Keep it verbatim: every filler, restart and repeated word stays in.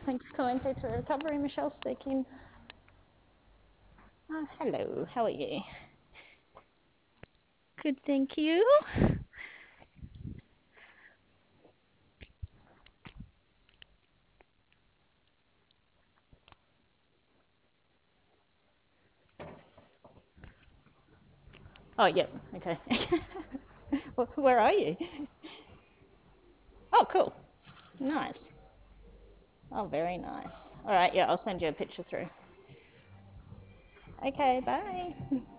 Thanks for calling Safe to Recovery. Michelle speaking. Oh, hello, how are you? Good, thank you. Oh, yep, okay. Where are you? Oh, cool. Nice. Oh, very nice. All right, yeah, I'll send you a picture through. Okay, bye.